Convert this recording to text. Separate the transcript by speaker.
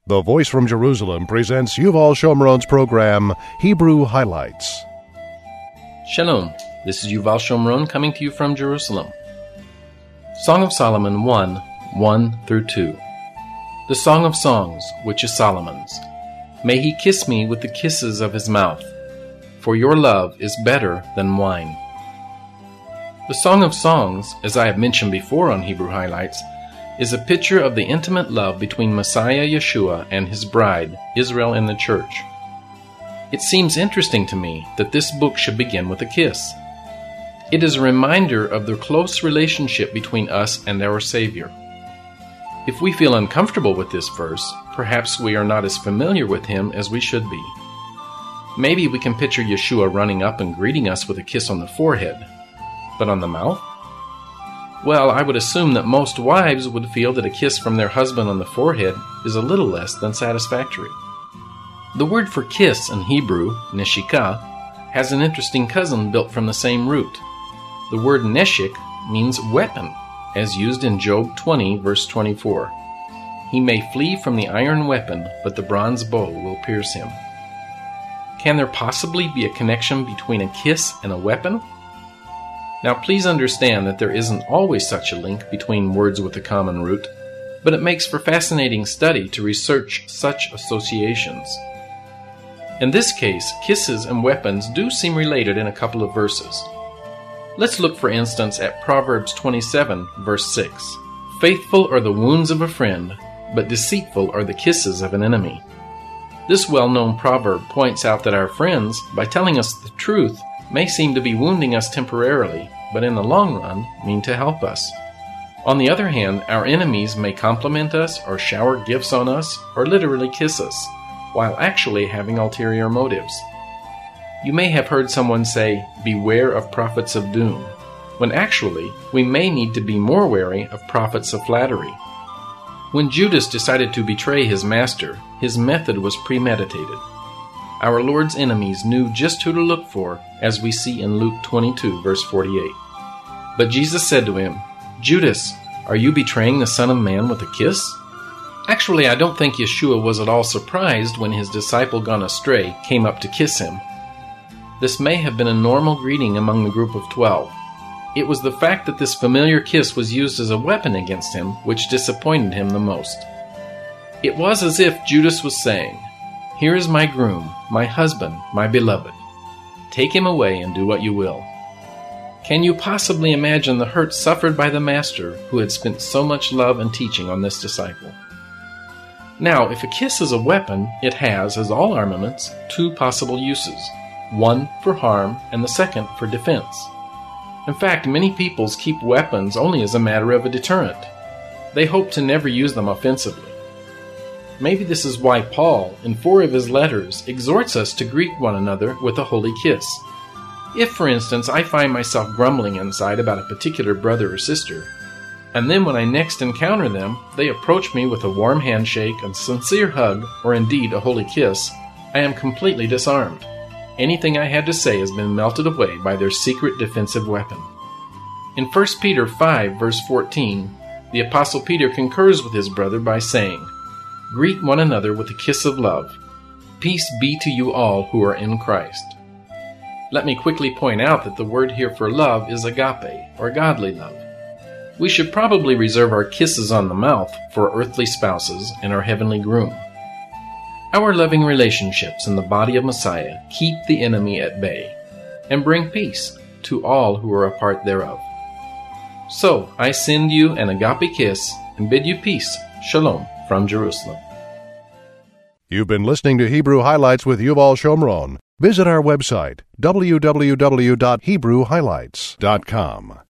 Speaker 1: The Voice from Jerusalem presents Yuval Shomron's program, Hebrew Highlights.
Speaker 2: Shalom, this is Yuval Shomron coming to you from Jerusalem. Song of Solomon 1:1-2. The Song of Songs, which is Solomon's. May he kiss me with the kisses of his mouth, for your love is better than wine. The Song of Songs, as I have mentioned before on Hebrew Highlights, is a picture of the intimate love between Messiah Yeshua and his bride, Israel and the church. It seems interesting to me that this book should begin with a kiss. It is a reminder of the close relationship between us and our Savior. If we feel uncomfortable with this verse, perhaps we are not as familiar with him as we should be. Maybe we can picture Yeshua running up and greeting us with a kiss on the forehead, but on the mouth? Well, I would assume that most wives would feel that a kiss from their husband on the forehead is a little less than satisfactory. The word for kiss in Hebrew, neshika, has an interesting cousin built from the same root. The word neshik means weapon, as used in Job 20, verse 24. He may flee from the iron weapon, but the bronze bow will pierce him. Can there possibly be a connection between a kiss and a weapon? Now please understand that there isn't always such a link between words with a common root, but it makes for fascinating study to research such associations. In this case, kisses and weapons do seem related in a couple of verses. Let's look for instance at Proverbs 27, verse 6. Faithful are the wounds of a friend, but deceitful are the kisses of an enemy. This well-known proverb points out that our friends, by telling us the truth, may seem to be wounding us temporarily, but in the long run mean to help us. On the other hand, our enemies may compliment us or shower gifts on us or literally kiss us, while actually having ulterior motives. You may have heard someone say, "Beware of prophets of doom," when actually we may need to be more wary of prophets of flattery. When Judas decided to betray his master, his method was premeditated. Our Lord's enemies knew just who to look for, as we see in Luke 22, verse 48. But Jesus said to him, "Judas, are you betraying the Son of Man with a kiss?" Actually, I don't think Yeshua was at all surprised when his disciple gone astray came up to kiss him. This may have been a normal greeting among the group of 12. It was the fact that this familiar kiss was used as a weapon against him which disappointed him the most. It was as if Judas was saying, "Here is my groom, my husband, my beloved. Take him away and do what you will." Can you possibly imagine the hurt suffered by the master who had spent so much love and teaching on this disciple? Now, if a kiss is a weapon, it has, as all armaments, two possible uses, one for harm and the second for defense. In fact, many peoples keep weapons only as a matter of a deterrent. They hope to never use them offensively. Maybe this is why Paul, in 4 of his letters, exhorts us to greet one another with a holy kiss. If, for instance, I find myself grumbling inside about a particular brother or sister, and then when I next encounter them, they approach me with a warm handshake, a sincere hug, or indeed a holy kiss, I am completely disarmed. Anything I had to say has been melted away by their secret defensive weapon. In 1 Peter 5, verse 14, the Apostle Peter concurs with his brother by saying, "Greet one another with a kiss of love. Peace be to you all who are in Christ." Let me quickly point out that the word here for love is agape, or godly love. We should probably reserve our kisses on the mouth for earthly spouses and our heavenly groom. Our loving relationships in the body of Messiah keep the enemy at bay and bring peace to all who are a part thereof. So, I send you an agape kiss and bid you peace. Shalom from Jerusalem.
Speaker 1: You've been listening to Hebrew Highlights with Yuval Shomron. Visit our website, www.hebrewhighlights.com.